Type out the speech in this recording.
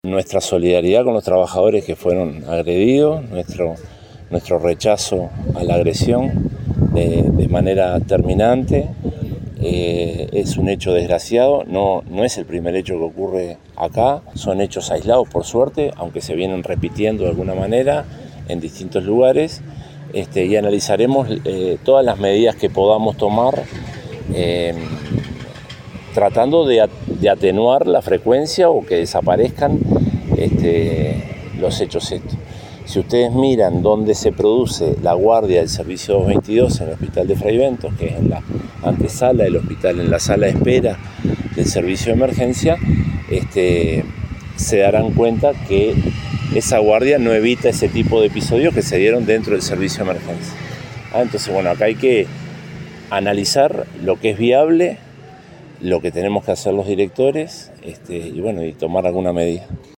nuestra solidaridad con los trabajadores que fueron agredidos, nuestro rechazo a la agresión de manera terminante. Es un hecho desgraciado, no es el primer hecho que ocurre acá, son hechos aislados por suerte, aunque se vienen repitiendo de alguna manera en distintos lugares, y analizaremos todas las medidas que podamos tomar tratando de atenuar la frecuencia o que desaparezcan los hechos estos. Si ustedes miran dónde se produce la guardia del servicio 222 en el hospital de Fray Bentos, que es en la antesala del hospital, en la sala de espera del servicio de emergencia, se darán cuenta que esa guardia no evita ese tipo de episodios que se dieron dentro del servicio de emergencia. Entonces, bueno, acá hay que analizar lo que es viable, lo que tenemos que hacer los directores, y tomar alguna medida.